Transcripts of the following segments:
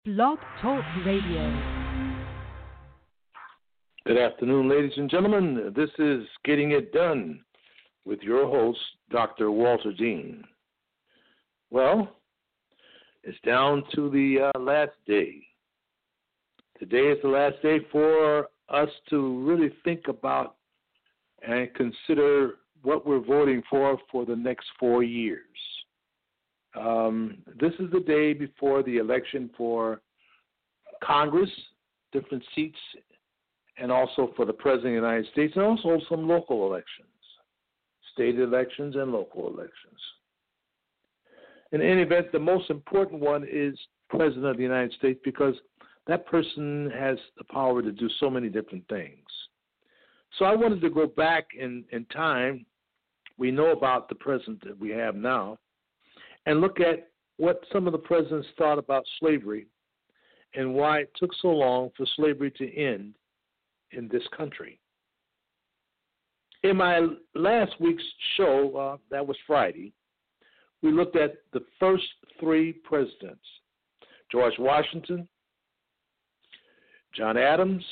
Blog Talk Radio. Good afternoon, ladies and gentlemen. This is Getting It Done with your host, Dr. Walter Dean. Well, it's down to the last day. Today is the last day for us to really think about and consider what we're voting for the next 4 years. This is the day before the election for Congress, different seats, and also for the President of the United States, and also some local elections, state elections and local elections. In any event, the most important one is President of the United States because that person has the power to do so many different things. So I wanted to go back in time. We know about the president that we have now, and look at what some of the presidents thought about slavery and why it took so long for slavery to end in this country. In my last week's show, that was Friday, we looked at the first three presidents: George Washington, John Adams,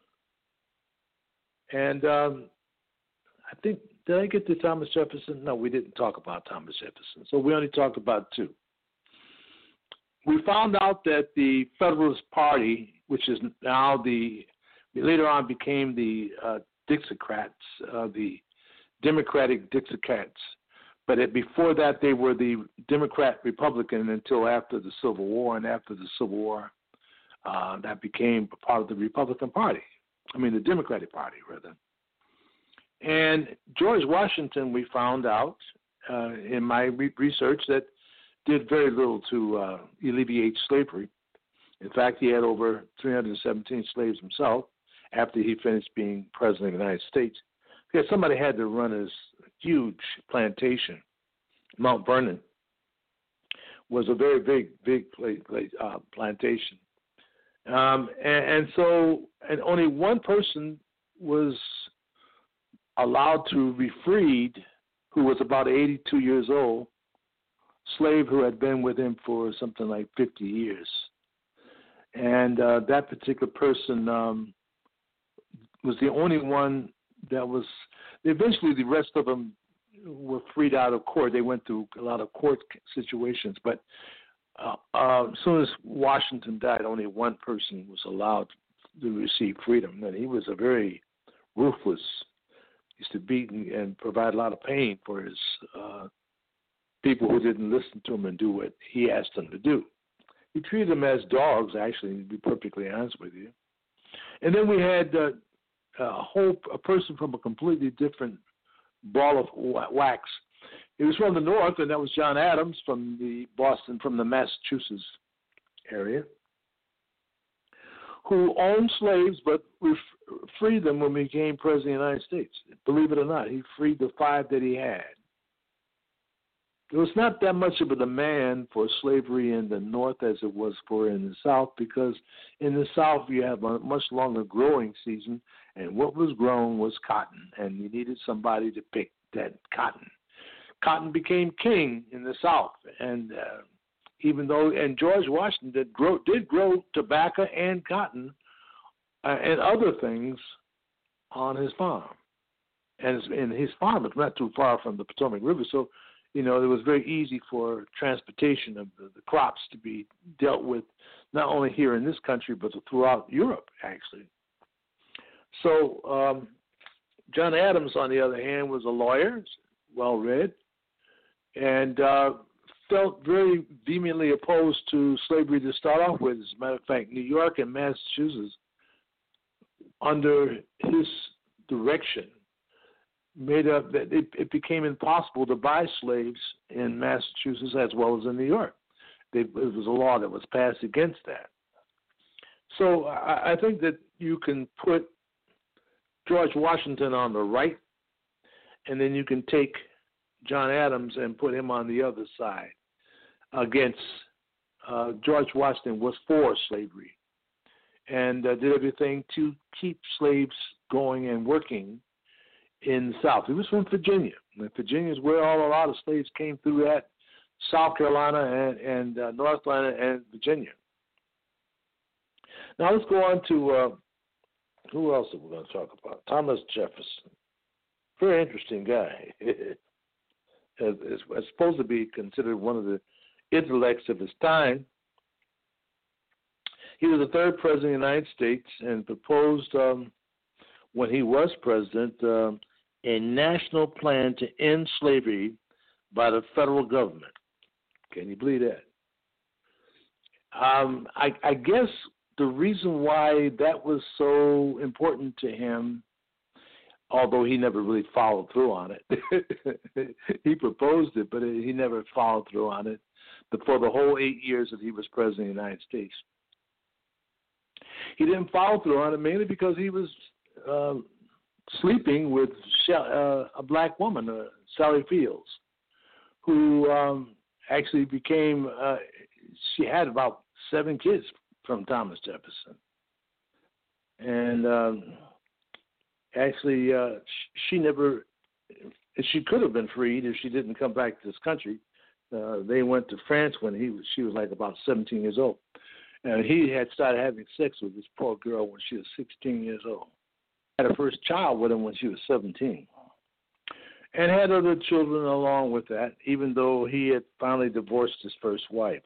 and I think, did I get to Thomas Jefferson? No, we didn't talk about Thomas Jefferson. So we only talked about two. We found out that the Federalist Party, which is now later on became the Dixiecrats, the Democratic Dixiecrats, but before that they were the Democrat Republican until after the Civil War, and after the Civil War, that became part of the Republican Party. The Democratic Party, rather. And George Washington, we found out in my research, that did very little to alleviate slavery. In fact, he had over 317 slaves himself after he finished being president of the United States, because somebody had to run his huge plantation. Mount Vernon was a very big plantation. And only one person was allowed to be freed, who was about 82 years old, slave who had been with him for something like 50 years. And that particular person was the only one that was, eventually the rest of them were freed out of court. They went through a lot of court situations, but as soon as Washington died, only one person was allowed to receive freedom, and he was a very ruthless, used to beat and provide a lot of pain for his people who didn't listen to him and do what he asked them to do. He treated them as dogs, actually, to be perfectly honest with you. And then we had a person from a completely different ball of wax. He was from the North, and that was John Adams from the Massachusetts area, who owned slaves but freed them when he became president of the United States. Believe it or not, he freed the 5 that he had. There was not that much of a demand for slavery in the North as it was for in the South, because in the South you have a much longer growing season, and what was grown was cotton, and you needed somebody to pick that cotton. Cotton became king in the South, and George Washington did grow tobacco and cotton and other things on his farm. And his farm was not too far from the Potomac River, so it was very easy for transportation of the crops to be dealt with, not only here in this country, but throughout Europe, actually. So John Adams, on the other hand, was a lawyer, well-read, and felt very vehemently opposed to slavery to start off with. As a matter of fact, New York and Massachusetts, under his direction, made up that it became impossible to buy slaves in Massachusetts as well as in New York. It was a law that was passed against that. So I think that you can put George Washington on the right, and then you can take John Adams and put him on the other side against George Washington was for slavery and did everything to keep slaves going and working in the South. He was from Virginia. And Virginia is where a lot of slaves came through at, South Carolina and North Carolina and Virginia. Now let's go on to who else are we going to talk about? Thomas Jefferson. Very interesting guy. Is supposed to be considered one of the intellects of his time. He was the third president of the United States and proposed, when he was president, a national plan to end slavery by the federal government. Can you believe that? I guess the reason why that was so important to him, although he never really followed through on it, he proposed it, but he never followed through on it for the whole 8 years that he was president of the United States. He didn't follow through on it mainly because he was sleeping with a black woman, Sally Fields, who actually became, she had about 7 kids from Thomas Jefferson. And actually, she could have been freed if she didn't come back to this country. They went to France when she was like about 17 years old. And he had started having sex with this poor girl when she was 16 years old. Had her first child with him when she was 17. And had other children along with that, even though he had finally divorced his first wife.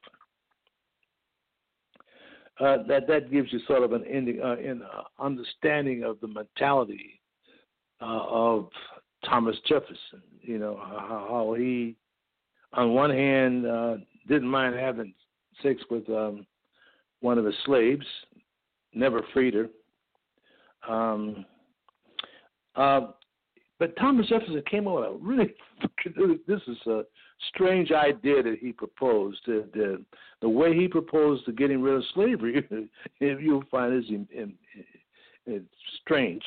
That gives you sort of an understanding of the mentality of Thomas Jefferson. You know, how he, on one hand, didn't mind having sex with one of his slaves, never freed her. But Thomas Jefferson came up with a really, this is a strange idea that he proposed. The way he proposed to getting rid of slavery, you'll find it's strange.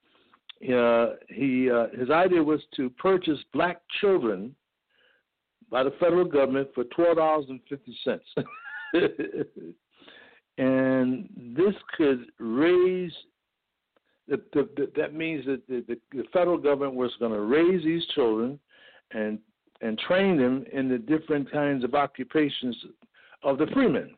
His idea was to purchase black children by the federal government for $12.50. And this could raise, that means that the federal government was going to raise these children and train them in the different kinds of occupations of the freemen.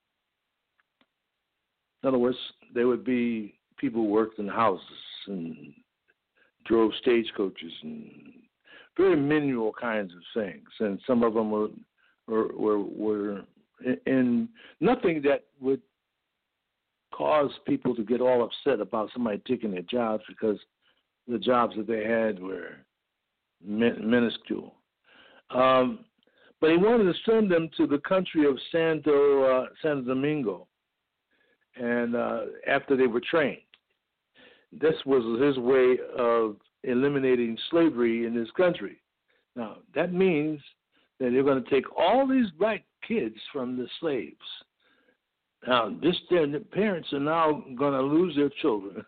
In other words, there would be people who worked in houses and drove stagecoaches and very menial kinds of things. And some of them were in nothing that would cause people to get all upset about somebody taking their jobs, because the jobs that they had were minuscule. But he wanted to send them to the country of Santo Domingo, and after they were trained. This was his way of eliminating slavery in this country. Now, that means that they're going to take all these black kids from the slaves. Now, their parents are now going to lose their children.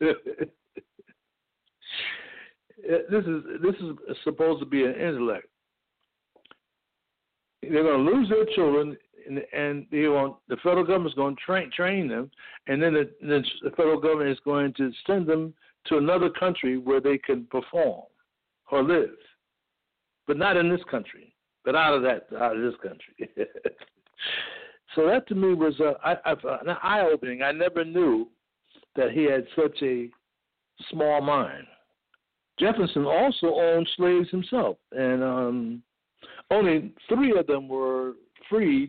This is supposed to be an intellect. They're going to lose their children, and the federal government is going to train them, and then the federal government is going to send them to another country where they can perform or live, but not in this country, but out of this country. So that to me was an eye-opening. I never knew that he had such a small mind. Jefferson also owned slaves himself, and only 3 of them were freed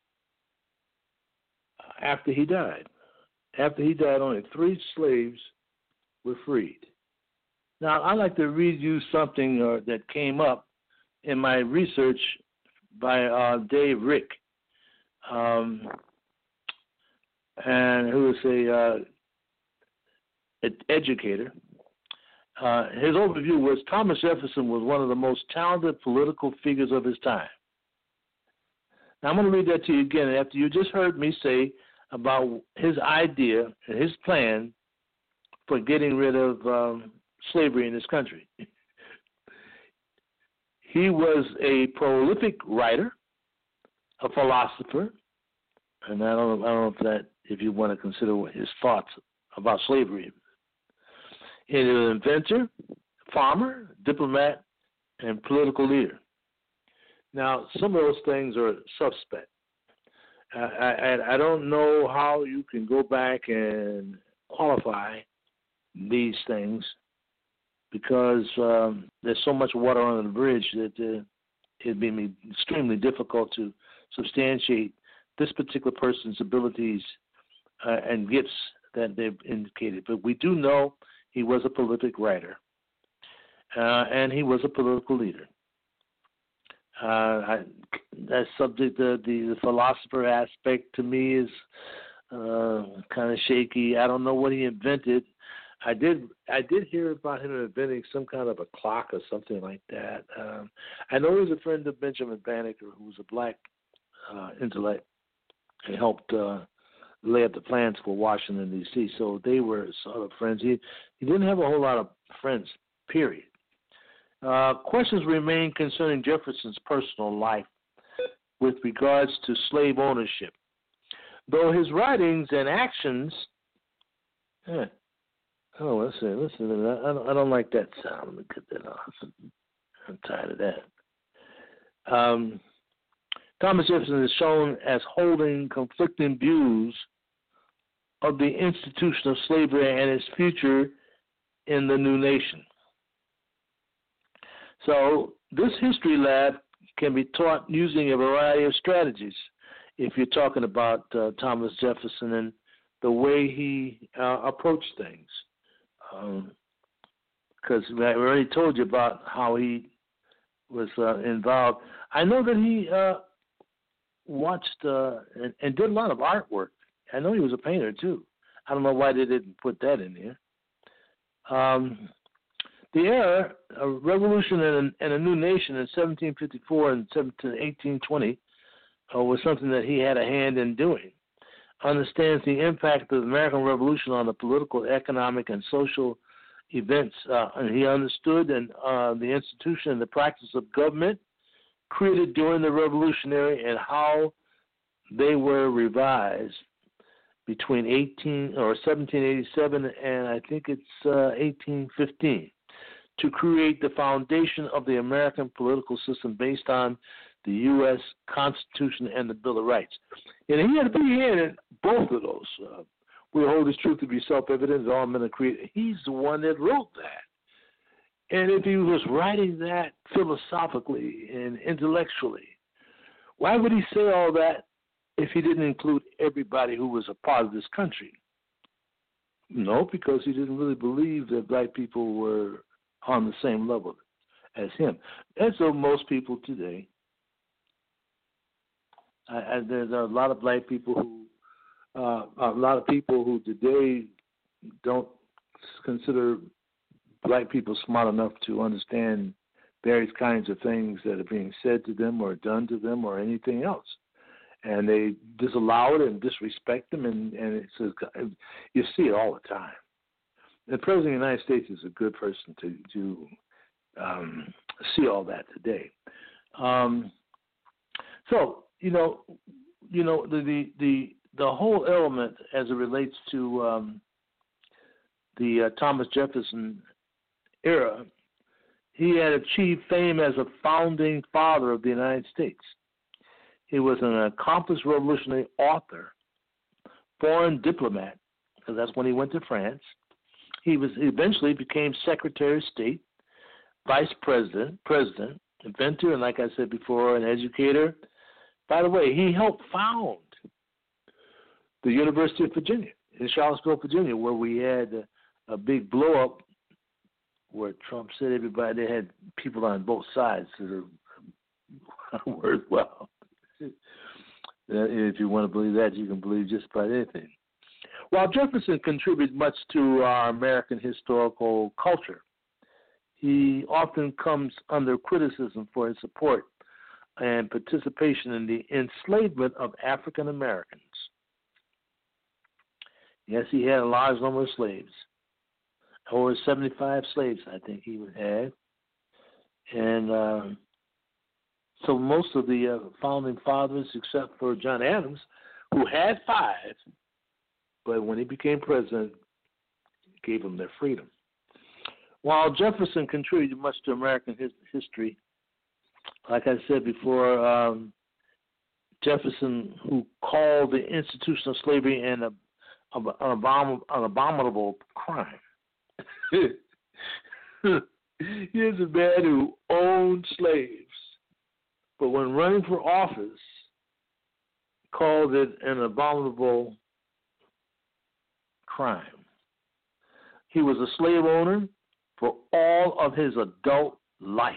after he died. After he died, only 3 slaves were freed. Now, I'd like to read you something that came up in my research by Dave Rick, and who is an educator. His overview was Thomas Jefferson was one of the most talented political figures of his time. Now, I'm going to read that to you again after you just heard me say about his idea and his plan for getting rid of slavery in this country. He was a prolific writer, a philosopher, and I don't know if you want to consider his thoughts about slavery. He was an inventor, farmer, diplomat, and political leader. Now, some of those things are suspect. I don't know how you can go back and qualify these things because there's so much water under the bridge that it'd be extremely difficult to substantiate this particular person's abilities and gifts that they've indicated. But we do know he was a prolific writer, and he was a political leader. That subject, the philosopher aspect, to me is kind of shaky. I don't know what he invented. I did hear about him inventing some kind of a clock or something like that. I know he was a friend of Benjamin Banneker, who was a black intellect, and helped lay out the plans for Washington, D.C., so they were sort of friends. He didn't have a whole lot of friends, period. Questions remain concerning Jefferson's personal life with regards to slave ownership, though his writings and actions. Listen. I don't like that sound. Let me cut that off. I'm tired of that. Thomas Jefferson is shown as holding conflicting views of the institution of slavery and its future in the new nation. So this history lab can be taught using a variety of strategies if you're talking about Thomas Jefferson and the way he approached things. Because I already told you about how he was involved. I know that he watched and did a lot of artwork. I know he was a painter, too. I don't know why they didn't put that in here. The era, a revolution and a new nation in 1754 and 1820 was something that he had a hand in doing. Understands the impact of the American Revolution on the political, economic, and social events. And he understood and the institution and the practice of government created during the Revolutionary and how they were revised between 1787 and I think it's 1815 to create the foundation of the American political system based on the U.S. Constitution and the Bill of Rights. And he had a big hand in both of those. We hold this truth to be self-evident, all men are created. He's the one that wrote that. And if he was writing that philosophically and intellectually, why would he say all that if he didn't include everybody who was a part of this country? No, because he didn't really believe that black people were on the same level as him. And so most people today, there's a lot of black people who today don't consider black people smart enough to understand various kinds of things that are being said to them or done to them or anything else. And they disallow it and disrespect them, and you see it all the time. The President of the United States is a good person to see all that today. So the whole element as it relates to the Thomas Jefferson era, he had achieved fame as a founding father of the United States. He was an accomplished revolutionary author, foreign diplomat, because that's when he went to France. He eventually became Secretary of State, Vice President, inventor, and like I said before, an educator. By the way, he helped found the University of Virginia in Charlottesville, Virginia, where we had a big blow-up where Trump said everybody, they had people on both sides that are worthwhile. If you want to believe that, you can believe just about anything. While Jefferson contributed much to our American historical culture, he often comes under criticism for his support and participation in the enslavement of African Americans. Yes, he had a large number of slaves. Over 75 slaves, I think he had. And so most of the founding fathers, except for John Adams, who had 5, but when he became president, gave them their freedom. While Jefferson contributed much to American history, like I said before, Jefferson, who called the institution of slavery an abominable crime. Here's a man who owned slaves, but when running for office, called it an abominable crime. He was a slave owner for all of his adult life,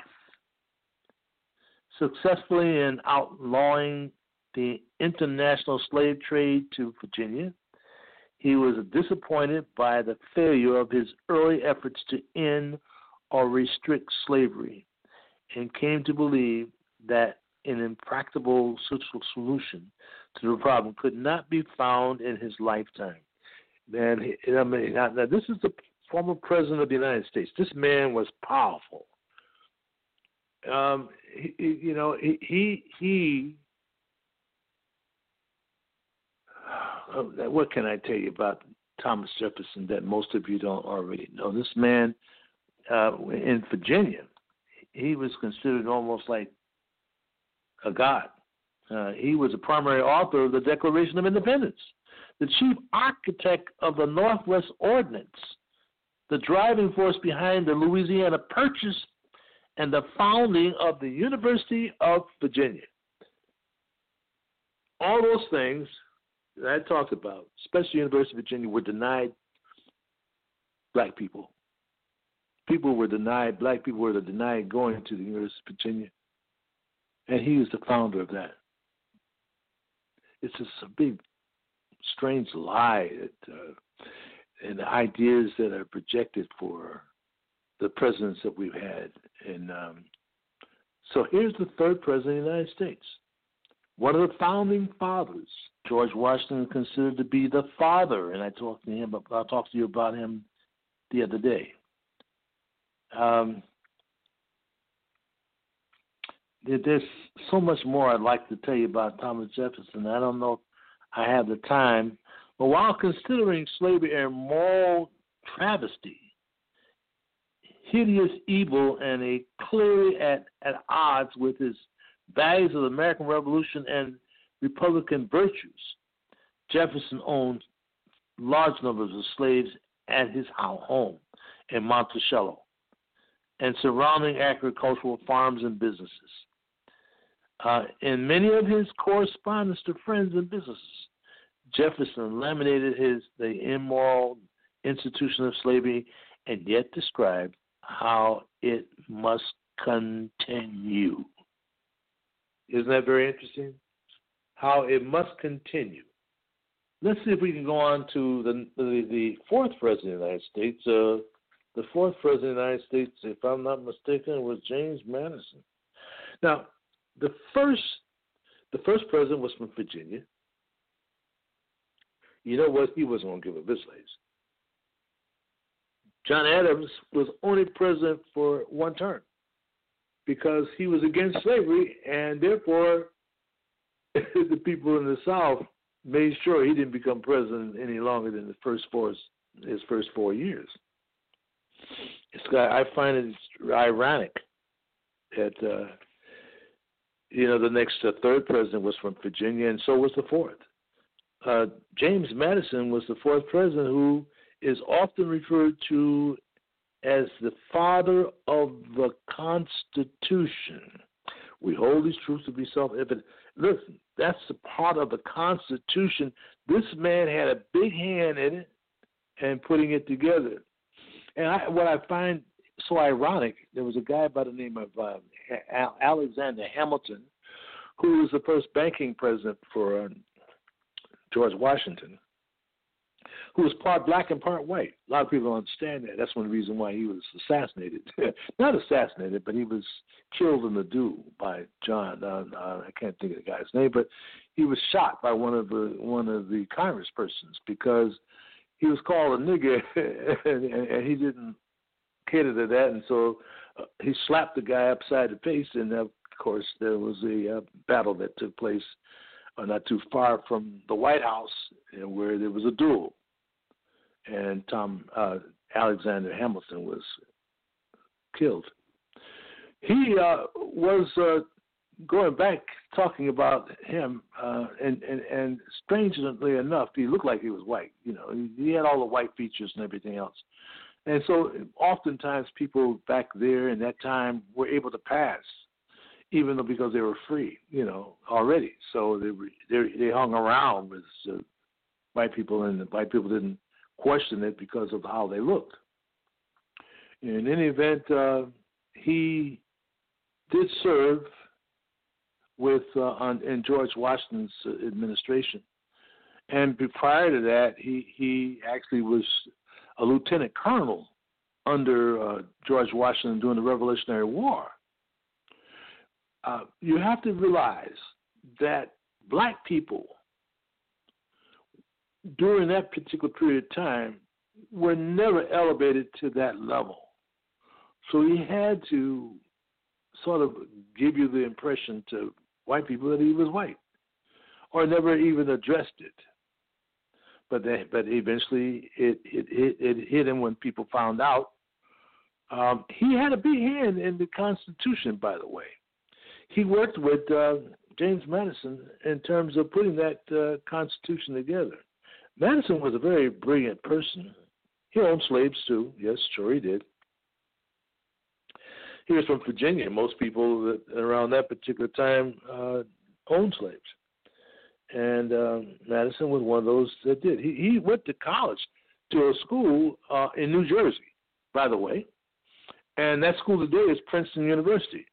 successfully in outlawing the international slave trade to Virginia. He was disappointed by the failure of his early efforts to end or restrict slavery and came to believe that an impracticable social solution to the problem could not be found in his lifetime. Now, this is the former president of the United States. This man was powerful. What can I tell you about Thomas Jefferson that most of you don't already know? This man in Virginia, he was considered almost like a god. He was the primary author of the Declaration of Independence, the chief architect of the Northwest Ordinance, the driving force behind the Louisiana Purchase, and the founding of the University of Virginia. All those things that I talked about, especially University of Virginia, were denied black people. Black people were denied going to the University of Virginia. And he was the founder of that. It's just a big, strange lie that, and the ideas that are projected for the presidents that we've had. And so here's the third president of the United States. One of the founding fathers, George Washington, considered to be the father, and I talked to you about him the other day. There's so much more I'd like to tell you about Thomas Jefferson. I don't know if I have the time, but while considering slavery a moral travesty, hideous evil, and a clearly at odds with his values of the American Revolution and Republican virtues, Jefferson owned large numbers of slaves at his home in Monticello and surrounding agricultural farms and businesses. In many of his correspondence to friends and businesses, Jefferson laminated the immoral institution of slavery and yet described how it must continue. Isn't that very interesting? How it must continue. Let's see if we can go on to the fourth president of the United States. The fourth president of the United States, if I'm not mistaken, was James Madison. Now, the first president was from Virginia. You know what? He wasn't going to give up his slaves. John Adams was only president for one term because he was against slavery, and therefore the people in the South made sure he didn't become president any longer than his first 4 years. I find it ironic that the next third president was from Virginia, and so was the fourth. James Madison was the fourth president, who is often referred to as the father of the Constitution. We hold these truths to be self-evident. Listen, that's the part of the Constitution. This man had a big hand in it and putting it together. And what I find so ironic, there was a guy by the name of Alexander Hamilton, who was the first banking president for George Washington, who was part black and part white. A lot of people don't understand that. That's one reason why he was assassinated. Not assassinated, but he was killed in the duel by John. I can't think of the guy's name, but he was shot by one of the congresspersons because he was called a nigger, and he didn't cater to that, and so he slapped the guy upside the face, and of course there was a battle that took place not too far from the White House, where there was a duel, and Alexander Hamilton was killed. He was going back, talking about him, and strangely enough, he looked like he was white. You know, he had all the white features and everything else. And so oftentimes people back there in that time were able to pass, even though because they were free, you know, already. So they hung around with white people, and the white people didn't question it because of how they looked. In any event, he did serve with in George Washington's administration, and prior to that, he actually was a lieutenant colonel under George Washington during the Revolutionary War. You have to realize that black people during that particular period of time were never elevated to that level. So he had to sort of give you the impression to white people that he was white, or never even addressed it. But eventually it hit him when people found out. He had a big hand in the Constitution, by the way. He worked with James Madison in terms of putting that Constitution together. Madison was a very brilliant person. He owned slaves too. Yes, sure he did. He was from Virginia. Most people around that particular time owned slaves. And Madison was one of those that did. He went to college, to a school in New Jersey, by the way. And that school today is Princeton University,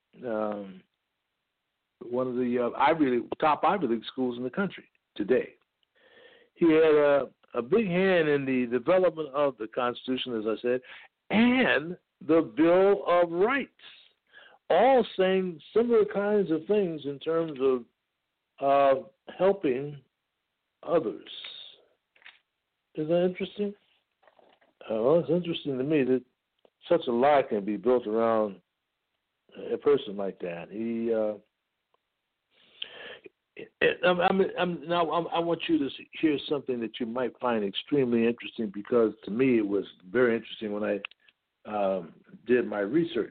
one of the top Ivy League schools in the country today. He had a big hand in the development of the Constitution, as I said, and the Bill of Rights, all saying similar kinds of things in terms of helping others. Is that interesting? Well, it's interesting to me that such a lie can be built around a person like that. I want you to hear something that you might find extremely interesting, because to me it was very interesting when I did my research.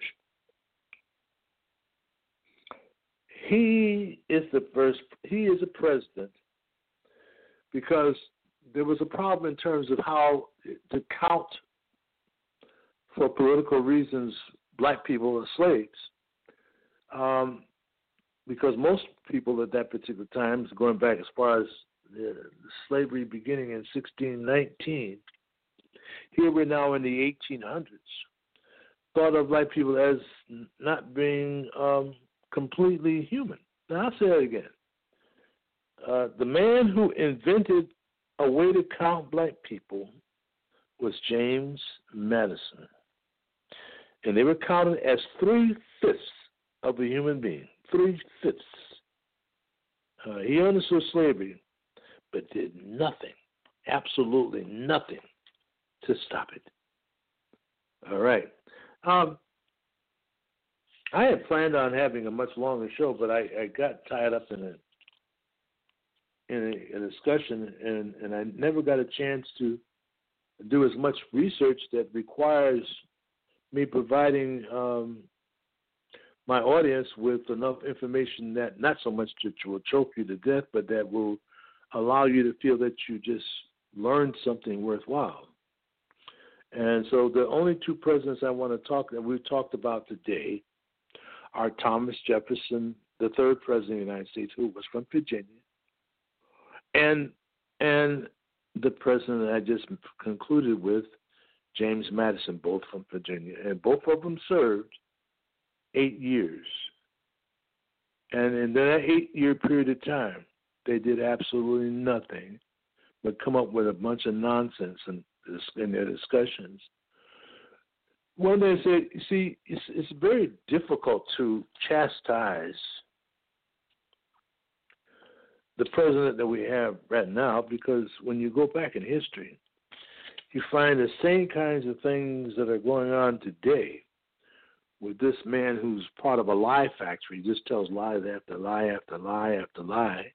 He is a president because there was a problem in terms of how to count, for political reasons, black people as slaves. Because most people at that particular time, going back as far as slavery beginning in 1619, here we're now in the 1800s, thought of black people as not being completely human. Now, I'll say it again. The man who invented a way to count black people was James Madison. And they were counted as 3/5 of a human being. 3/5. He understood slavery, but did nothing, absolutely nothing, to stop it. All right. I had planned on having a much longer show, but I got tied up in a discussion, and I never got a chance to do as much research that requires me providing my audience with enough information that not so much that will choke you to death, but that will allow you to feel that you just learned something worthwhile. And so the only two presidents I want to talk that we've talked about today are Thomas Jefferson, the third president of the United States, who was from Virginia, and the president I just concluded with, James Madison, both from Virginia, and both of them served 8 years. And in that 8-year period of time, they did absolutely nothing but come up with a bunch of nonsense in their discussions. When they say, you see, it's very difficult to chastise the president that we have right now, because when you go back in history, you find the same kinds of things that are going on today with this man who's part of a lie factory. He just tells lies after lie after lie after lie.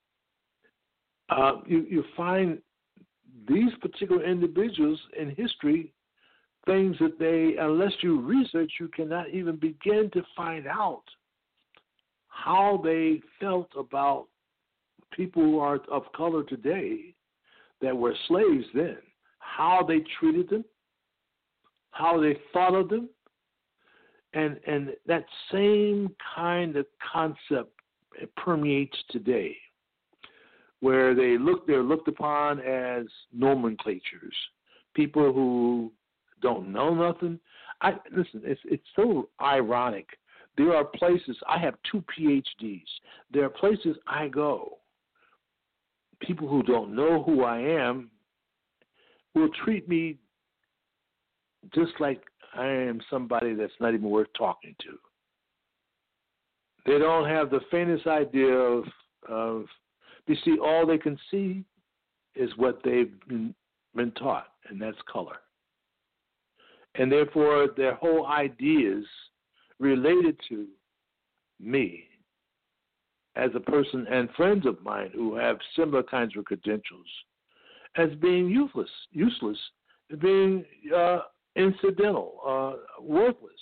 You find these particular individuals in history, things that they, unless you research, you cannot even begin to find out how they felt about people who are of color today that were slaves then, how they treated them, how they thought of them, and that same kind of concept permeates today, where they're looked upon as nomenclatures, people who don't know nothing. Listen, it's so ironic. There are places, I have 2 PhDs. There are places I go, people who don't know who I am will treat me just like I am somebody that's not even worth talking to. They don't have the faintest idea of you see, all they can see is what they've been taught, and that's color. And therefore, their whole ideas related to me as a person and friends of mine who have similar kinds of credentials as being useless, being incidental, worthless,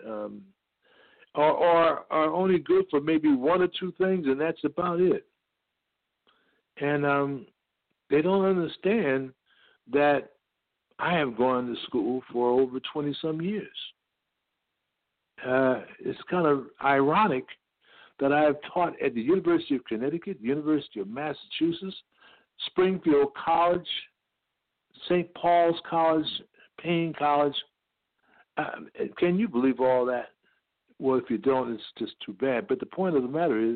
or are only good for maybe 1 or 2 things, and that's about it. And they don't understand that I have gone to school for over 20-some years. It's kind of ironic that I have taught at the University of Connecticut, University of Massachusetts, Springfield College, St. Paul's College, Payne College. Can you believe all that? Well, if you don't, it's just too bad. But the point of the matter is,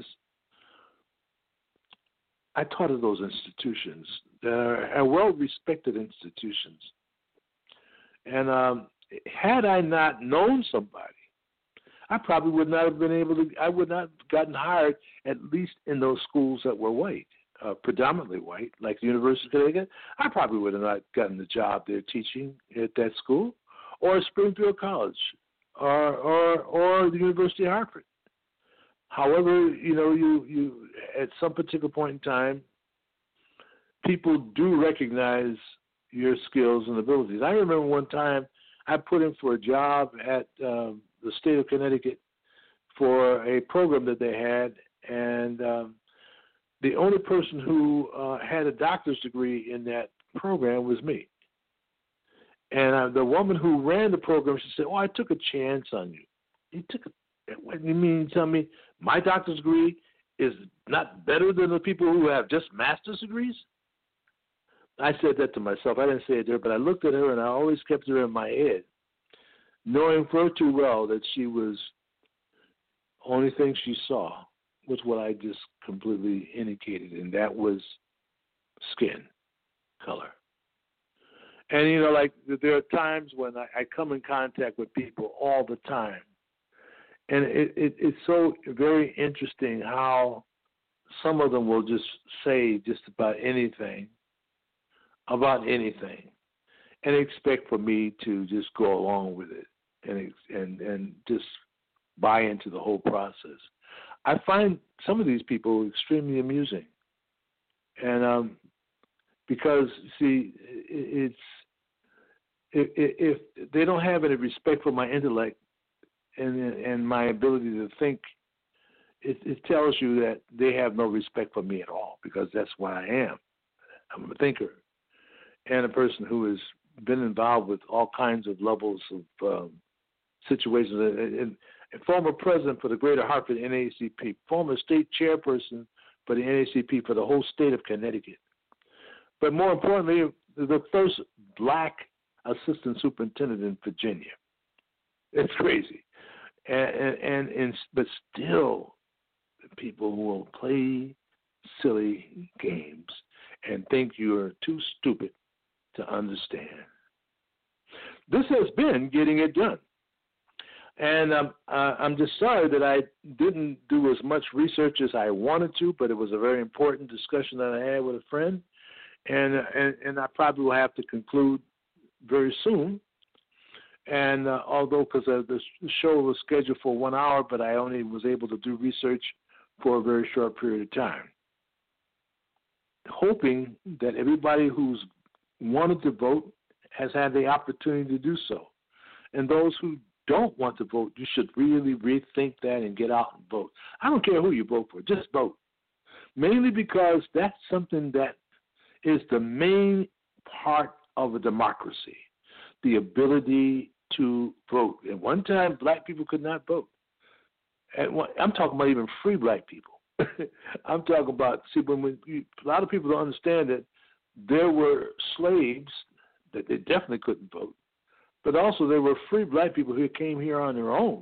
I taught at those institutions that are well-respected institutions. And had I not known somebody, I probably would not have been able to, I would not have gotten hired, at least in those schools that were white, predominantly white, like the University of Connecticut. I probably would have not gotten the job there teaching at that school, or Springfield College, or the University of Hartford. However, you at some particular point in time, people do recognize your skills and abilities. I remember one time I put in for a job at the state of Connecticut for a program that they had, and the only person who had a doctor's degree in that program was me. And the woman who ran the program, she said, "Oh, I took a chance on you." You took a What do you mean? Tell me my doctor's degree is not better than the people who have just master's degrees? I said that to myself. I didn't say it there, but I looked at her and I always kept her in my head, knowing far too well that she was, only thing she saw was what I just completely indicated, and that was skin color. And, like there are times when I come in contact with people all the time. And it's so very interesting how some of them will just say just about anything, and expect for me to just go along with it and just buy into the whole process. I find some of these people extremely amusing, and because see, if they don't have any respect for my intellect and my ability to think, it tells you that they have no respect for me at all, because that's what I am. I'm a thinker and a person who has been involved with all kinds of levels of situations. And former president for the Greater Hartford NAACP, former state chairperson for the NAACP for the whole state of Connecticut. But more importantly, the first black assistant superintendent in Virginia. It's crazy. But still, people who will play silly games and think you are too stupid to understand. This has been Getting It Done. And I'm just sorry that I didn't do as much research as I wanted to, but it was a very important discussion that I had with a friend. And I probably will have to conclude very soon. And although, because the show was scheduled for 1 hour, but I only was able to do research for a very short period of time, hoping that everybody who's wanted to vote has had the opportunity to do so. And those who don't want to vote, you should really rethink that and get out and vote. I don't care who you vote for, just vote. Mainly because that's something that is the main part of a democracy, the ability to vote. At one time, black people could not vote. I'm talking about even free black people. I'm talking about, a lot of people don't understand that there were slaves that they definitely couldn't vote, but also there were free black people who came here on their own,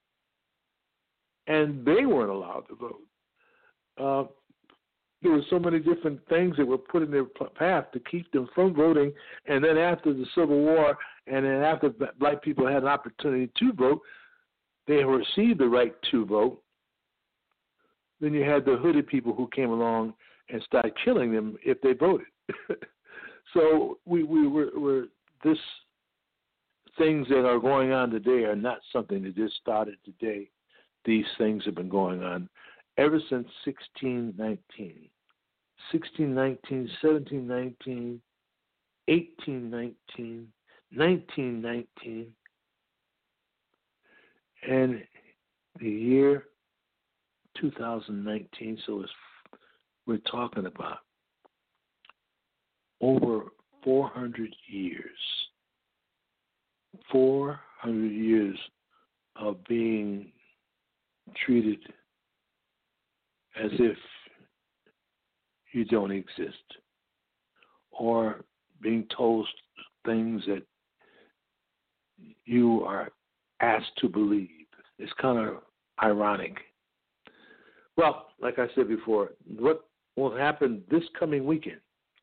and they weren't allowed to vote. There were so many different things that were put in their path to keep them from voting, and then after the Civil War, and then after black people had an opportunity to vote, they received the right to vote. Then you had the hooded people who came along and started killing them if they voted. So this things that are going on today are not something that just started today. These things have been going on ever since 1619. 1619, 1719, 1819, 1919, and the year 2019. So we're talking about over 400 years. 400 years of being treated as if you don't exist, or being told things that you are asked to believe. It's kind of ironic. Well, like I said before, what will happen this coming weekend?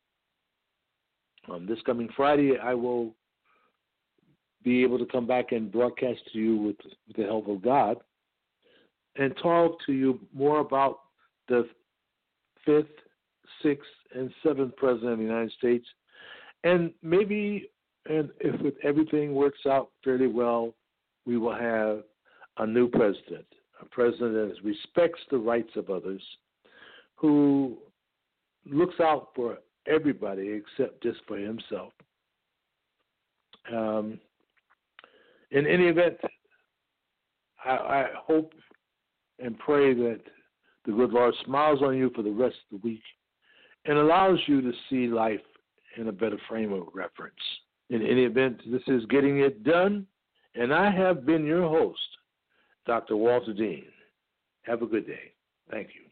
This coming Friday, I will be able to come back and broadcast to you with the help of God and talk to you more about the 5th, 6th, and 7th President of the United States. And maybe, and if everything works out fairly well, we will have a new president, a president that respects the rights of others, who looks out for everybody except just for himself. In any event, I hope and pray that the good Lord smiles on you for the rest of the week and allows you to see life in a better frame of reference. In any event, this is Getting It Done, and I have been your host, Dr. Walter Dean. Have a good day. Thank you.